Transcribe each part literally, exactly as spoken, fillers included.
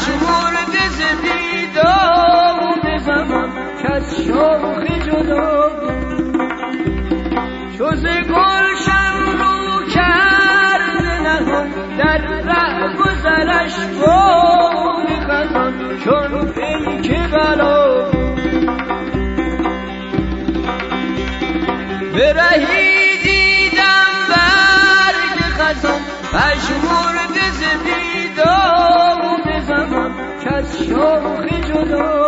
پژمرده ز دیدار زمان کز شاخ جدا چو ز گلشن رو کرده نهان در ره گذرش باد خزان چون پیک بلا به رهی دیدم برگ خزان پژمرده ز دیدار زمان کز شاخ جدا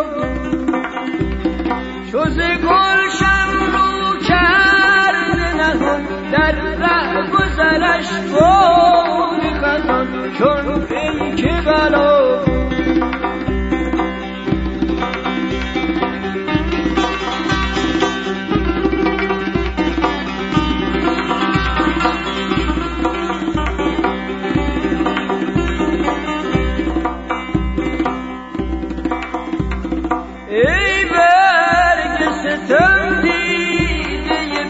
چو ز گلشن رو کرده نهان در ره گذرش باد خزان چون پیک بلا ای برگ ستم دیده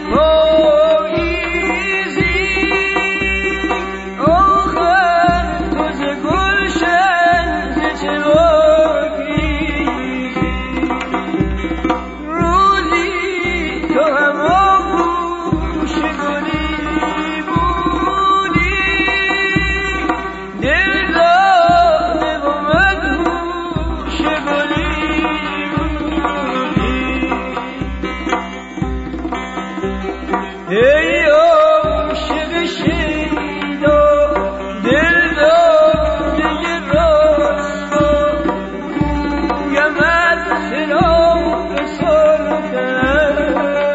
پاییزی آخر تو ز گلشن ز چه واگریزی روزی تو هم آغوش گلی بودی دل داده و مدهوش گلی ای عاشق شیدا دل داده راستا گویمت چرا فسردم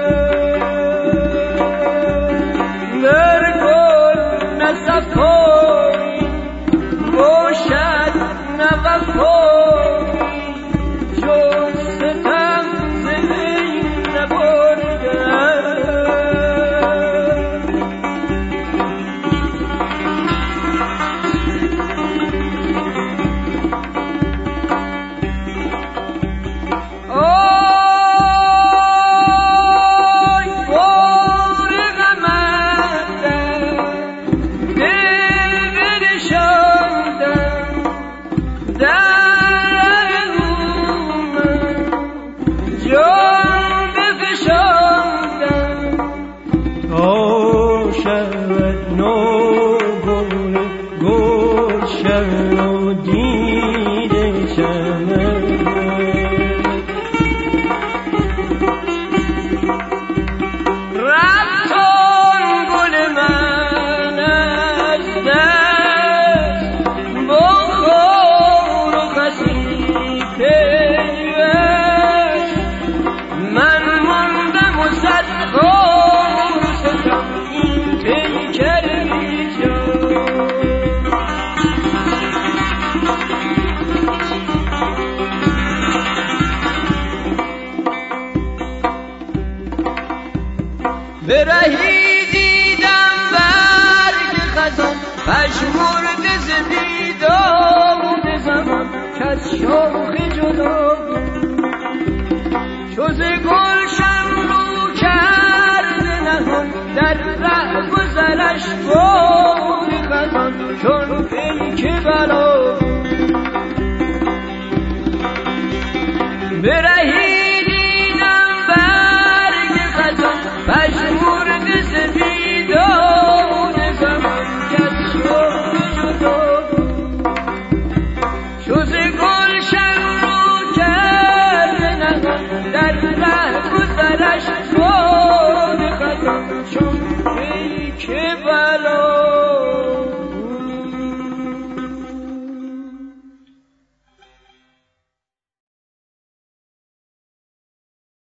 در گل نه صفایی باشد نه وفایی جز ستم ز وی نبردم به رهی دیدم برگ خزان پژمرده ز دیدار زمان کز شاخ جدا چو ز گلشن رو کرده نهان در ره گذرش باد خزان چون پیک بلا به رهی